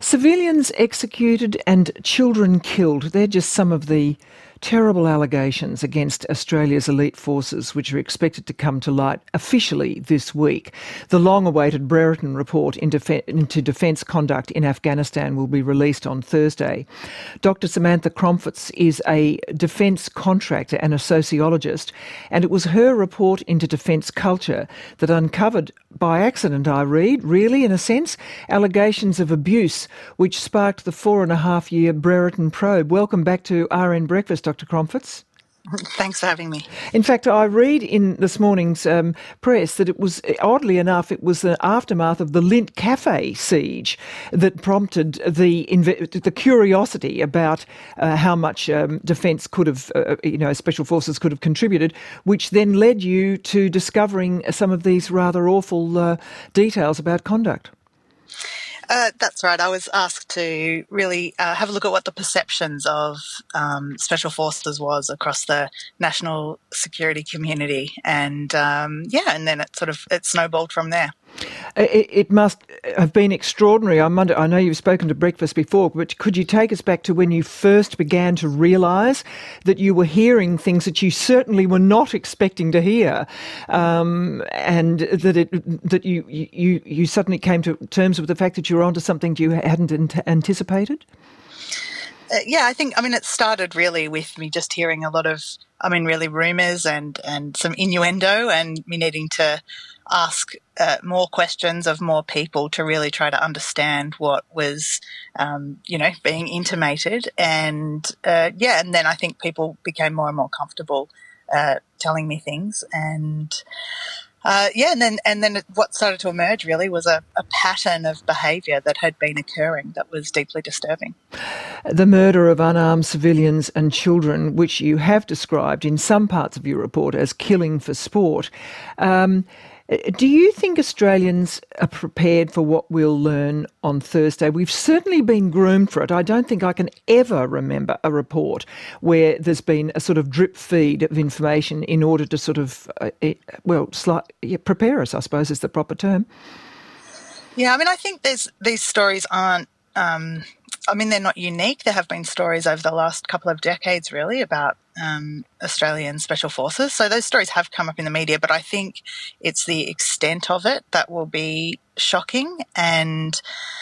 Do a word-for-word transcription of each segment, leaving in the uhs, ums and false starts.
Civilians executed and children killed. They're just some of the terrible allegations against Australia's elite forces, which are expected to come to light officially this week. The long-awaited Brereton report into, fe- into defence conduct in Afghanistan will be released on Thursday. Doctor Samantha Cromfits is a defence contractor and a sociologist, and it was her report into defence culture that uncovered, by accident I read, really in a sense, allegations of abuse, which sparked the four and a half year Brereton probe. Welcome back to R N Breakfast, Doctor Cromfits. Thanks for having me. In fact, I read in this morning's um, press that it was, oddly enough, it was the aftermath of the Lindt Cafe siege that prompted the inve- the curiosity about uh, how much um, defence could have, uh, you know, special forces could have contributed, which then led you to discovering some of these rather awful uh, details about conduct. Uh, that's right. I was asked to really uh, have a look at what the perceptions of um, special forces was across the national security community, and um, yeah, and then it sort of it snowballed from there. It, it must have been extraordinary. I wonder, I know you've spoken to Breakfast before, but could you take us back to when you first began to realise that you were hearing things that you certainly were not expecting to hear, um, and that it that you, you you suddenly came to terms with the fact that you were onto something you hadn't anticipated? Uh, yeah, I think, I mean, it started really with me just hearing a lot of, I mean, really rumours and, and some innuendo, and me needing to ask uh, more questions of more people to really try to understand what was, um, you know, being intimated. And, uh, yeah, and then I think people became more and more comfortable uh, telling me things. And, Uh, yeah, and then and then what started to emerge really was a, a pattern of behaviour that had been occurring that was deeply disturbing. The murder of unarmed civilians and children, which you have described in some parts of your report as killing for sport. Um, do you think Australians are prepared for what we'll learn on Thursday? We've certainly been groomed for it. I don't think I can ever remember a report where there's been a sort of drip feed of information in order to sort of, uh, well, slight, yeah, prepare us, I suppose is the proper term. Yeah, I mean, I think there's these stories aren't, um, I mean, they're not unique. There have been stories over the last couple of decades, really, about um, Australian special forces. So those stories have come up in the media, but I think it's the extent of it that will be shocking, and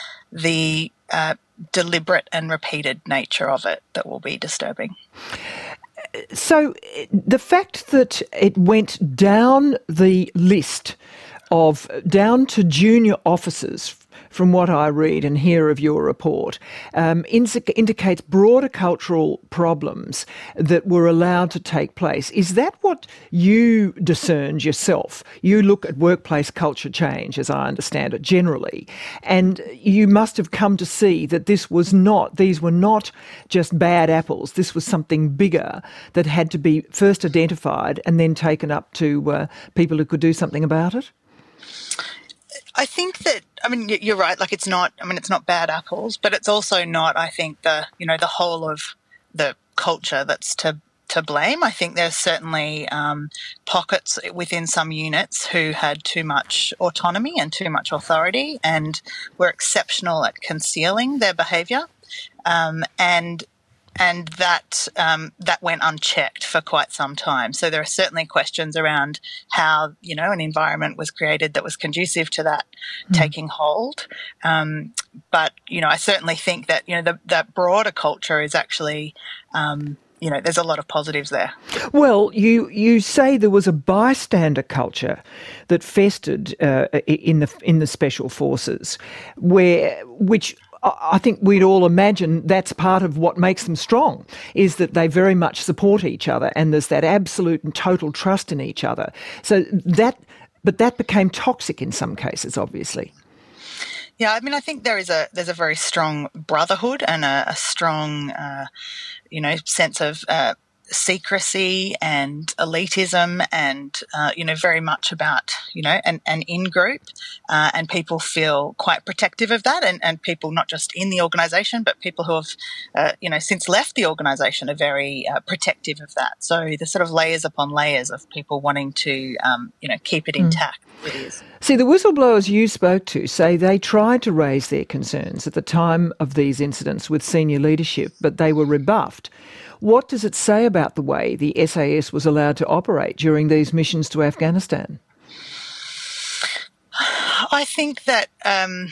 the uh, deliberate and repeated nature of it that will be disturbing. So the fact that it went down the list of, down to junior officers, from what I read and hear of your report, um, indicates broader cultural problems that were allowed to take place. Is that what you discerned yourself? You look at workplace culture change, as I understand it, generally, and you must have come to see that this was not, these were not just bad apples. This was something bigger that had to be first identified and then taken up to uh, people who could do something about it? I think that, I mean, you're right, like it's not, I mean, it's not bad apples, but it's also not, I think, the, you know, the whole of the culture that's to to blame. I think there's certainly um, pockets within some units who had too much autonomy and too much authority and were exceptional at concealing their behaviour. Um, and And that um, that went unchecked for quite some time. So there are certainly questions around how, you know, an environment was created that was conducive to that mm. taking hold. Um, but, you know, I certainly think that, you know, the, that broader culture is actually, um, you know, there's a lot of positives there. Well, you you say there was a bystander culture that festered uh, in the in the special forces, where which. I think we'd all imagine that's part of what makes them strong, is that they very much support each other and there's that absolute and total trust in each other. So that, but that became toxic in some cases, obviously. Yeah, I mean, I think there is a there's a very strong brotherhood and a, a strong, uh, you know, sense of uh, secrecy and elitism and, uh, you know, very much about, you know, an, an in-group, uh, and people feel quite protective of that, and, and people not just in the organisation but people who have, uh, you know, since left the organisation are very uh, protective of that. So the sort of layers upon layers of people wanting to, um, you know, keep it intact. Mm. It is. See, the whistleblowers you spoke to say they tried to raise their concerns at the time of these incidents with senior leadership, but they were rebuffed. What does it say about the way the S A S was allowed to operate during these missions to Afghanistan? I think that, um,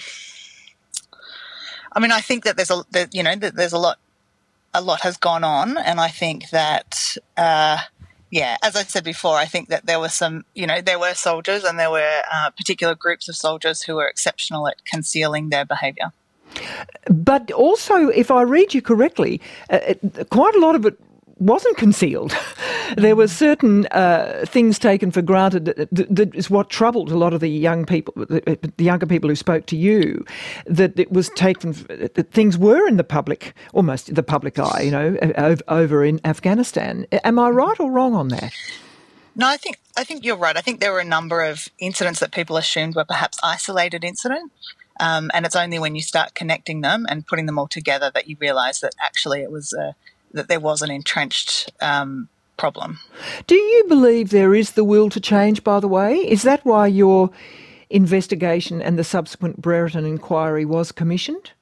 I mean, I think that there's a, that, you know, that there's a lot, a lot has gone on, and I think that, uh, yeah, as I said before, I think that there were some, you know, there were soldiers and there were uh, particular groups of soldiers who were exceptional at concealing their behaviour. But also, if I read you correctly, uh, it, quite a lot of it wasn't concealed. There were certain uh, things taken for granted that, that, that is what troubled a lot of the young people, the, the younger people who spoke to you, that it was taken, that things were in the public, almost the public eye, you know, over, over in Afghanistan. Am I right or wrong on that? No, I think I think you're right. I think there were a number of incidents that people assumed were perhaps isolated incidents. Um, and it's only when you start connecting them and putting them all together that you realise that actually it was a, that there was an entrenched um, problem. Do you believe there is the will to change, by the way? Is that why your investigation and the subsequent Brereton inquiry was commissioned?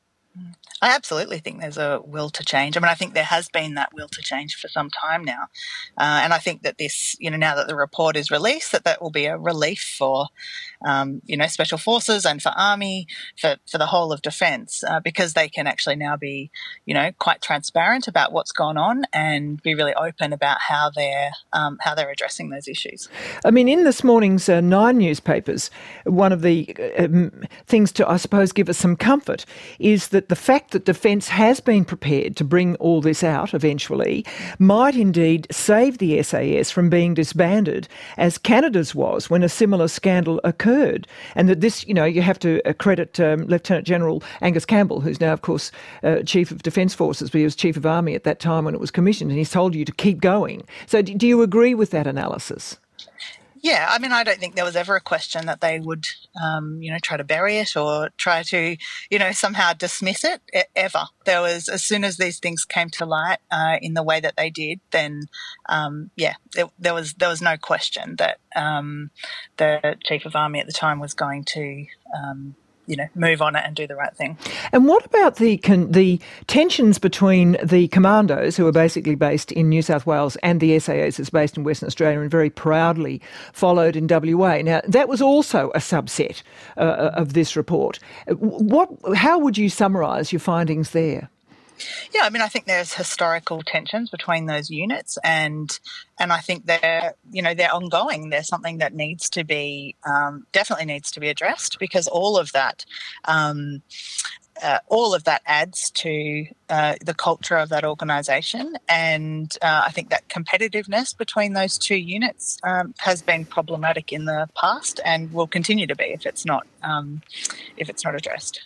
I absolutely think there's a will to change. I mean, I think there has been that will to change for some time now. Uh, and I think that this, you know, now that the report is released, that that will be a relief for, um, you know, Special Forces and for Army, for, for the whole of Defence, uh, because they can actually now be, you know, quite transparent about what's gone on and be really open about how they're, um, how they're addressing those issues. I mean, in this morning's uh, Nine newspapers, one of the um, things to, I suppose, give us some comfort is that the fact that Defence has been prepared to bring all this out eventually might indeed save the S A S from being disbanded, as Canada's was when a similar scandal occurred. And that this, you know, you have to credit um, Lieutenant General Angus Campbell, who's now, of course, uh, Chief of Defence Forces, but he was Chief of Army at that time when it was commissioned, and he's told you to keep going. So do you agree with that analysis? Yeah, I mean, I don't think there was ever a question that they would, um, you know, try to bury it or try to, you know, somehow dismiss it, ever. There was, as soon as these things came to light uh, in the way that they did, then, um, yeah, there, there was there was no question that um, the Chief of Army at the time was going to, um, you know, move on it and do the right thing. And what about the con- the tensions between the commandos, who are basically based in New South Wales, and the S A S is based in Western Australia and very proudly followed in W A? Now, that was also a subset uh, of this report. What? How would you summarise your findings there? Yeah, I mean, I think there's historical tensions between those units, and and I think they're, you know, they're ongoing. They're something that needs to be um, definitely needs to be addressed, because all of that, um, uh, all of that adds to uh, the culture of that organisation, and uh, I think that competitiveness between those two units um, has been problematic in the past and will continue to be if it's not um, if it's not addressed.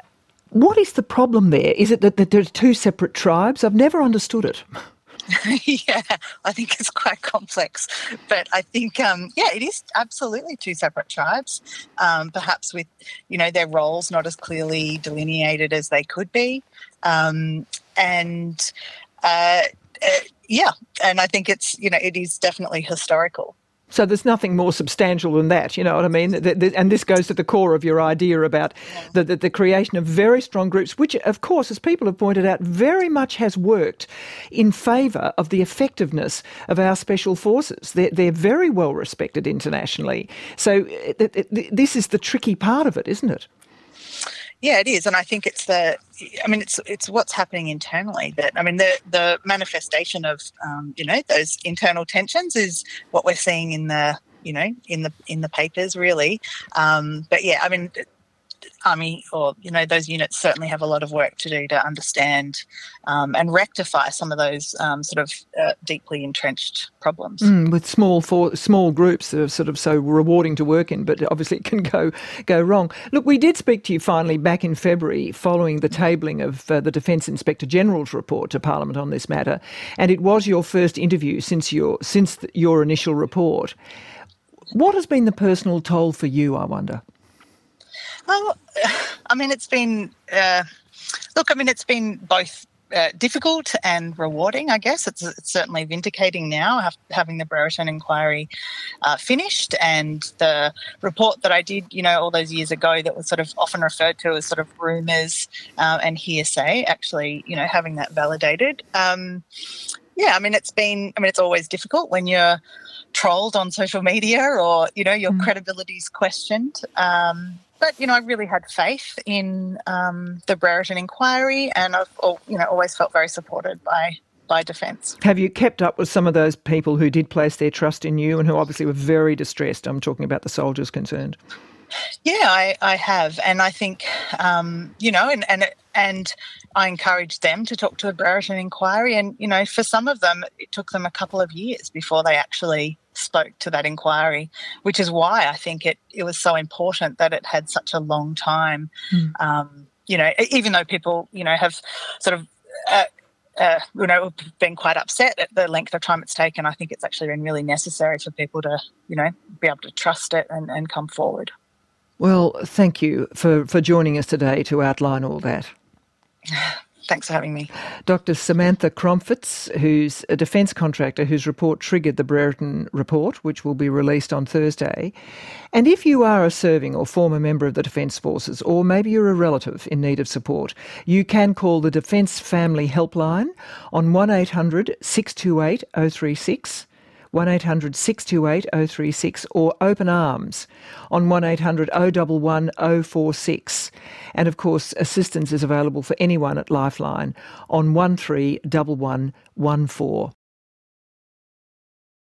What is the problem there? Is it that, that there are two separate tribes? I've never understood it. Yeah, I think it's quite complex. But I think, um, yeah, it is absolutely two separate tribes, um, perhaps with, you know, their roles not as clearly delineated as they could be. Um, and, uh, uh, yeah, and I think it's, you know, it is definitely historical. So there's nothing more substantial than that, you know what I mean? And this goes to the core of your idea about the, the, the creation of very strong groups, which, of course, as people have pointed out, very much has worked in favour of the effectiveness of our special forces. They're, they're very well respected internationally. So it, it, this is the tricky part of it, isn't it? Yeah, it is, and I think it's the. I mean, it's it's what's happening internally. That I mean, the the manifestation of um, you know, those internal tensions is what we're seeing in the you know in the in the papers, really. Um, but yeah, I mean, Army or, you know, those units certainly have a lot of work to do to understand um, and rectify some of those um, sort of uh, deeply entrenched problems. Mm, with small for, small groups that are sort of so rewarding to work in, but obviously it can go go wrong. Look, we did speak to you finally back in February following the tabling of uh, the Defence Inspector General's report to Parliament on this matter, and it was your first interview since your since the, your initial report. What has been the personal toll for you, I wonder? Well, I mean, it's been, uh, look, I mean, it's been both uh, difficult and rewarding, I guess. It's, it's certainly vindicating now, have, having the Brereton inquiry uh, finished, and the report that I did, you know, all those years ago that was sort of often referred to as sort of rumours uh, and hearsay, actually, you know, having that validated. Um, yeah, I mean, it's been, I mean, it's always difficult when you're trolled on social media or, you know, your mm. credibility's questioned. Um, but, you know, I really had faith in um, the Brereton inquiry, and I've, you know, always felt very supported by by Defence. Have you kept up with some of those people who did place their trust in you and who obviously were very distressed? I'm talking about the soldiers concerned. Yeah, I, I have, and I think, um, you know, and and and I encouraged them to talk to the Brereton inquiry, and, you know, for some of them, it took them a couple of years before they actually spoke to that inquiry, which is why I think it, it was so important that it had such a long time. Mm. Um, you know, even though people, you know, have sort of, uh, uh, you know, been quite upset at the length of time it's taken, I think it's actually been really necessary for people to, you know, be able to trust it and, and come forward. Well, thank you for, for joining us today to outline all that. Thanks for having me. Doctor Samantha Cromfitz, who's a defence contractor whose report triggered the Brereton report, which will be released on Thursday. And if you are a serving or former member of the Defence Forces, or maybe you're a relative in need of support, you can call the Defence Family Helpline on one eight hundred six two eight oh three six, one eight hundred six two eight oh three six, or Open Arms on one eight hundred oh one one oh four six. And of course, assistance is available for anyone at Lifeline on one three one one one four.